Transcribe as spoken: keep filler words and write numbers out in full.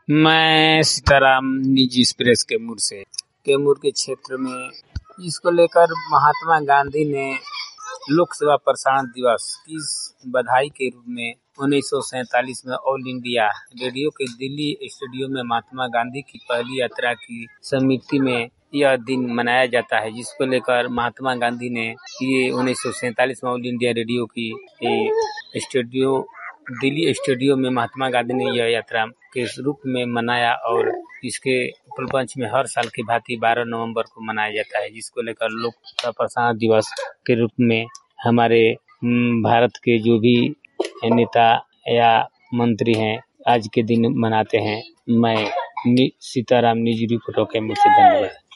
मैं सीताराम निजी एक्सप्रेस कैमूर से कैमूर के क्षेत्र में इसको लेकर महात्मा गांधी ने लोक सेवा प्रसारण दिवस की बधाई के रूप में उन्नीस सौ सैंतालीस में ऑल इंडिया रेडियो के दिल्ली स्टूडियो में महात्मा गांधी की पहली यात्रा की स्मृति में यह दिन मनाया जाता है, जिसको लेकर महात्मा गांधी ने ये उन्नीस सौ सैंतालीस में ऑल इंडिया रेडियो की स्टूडियो दिल्ली स्टूडियो में महात्मा गांधी ने यह यात्रा के रूप में मनाया और इसके उपलक्ष्य में हर साल की भांति बारह नवंबर को मनाया जाता है, जिसको लेकर लोक प्रसारण दिवस के रूप में हमारे भारत के जो भी नेता या मंत्री हैं आज के दिन मनाते हैं। मैं सीताराम निजी रिपोर्टर कैमूर से धन्यवाद।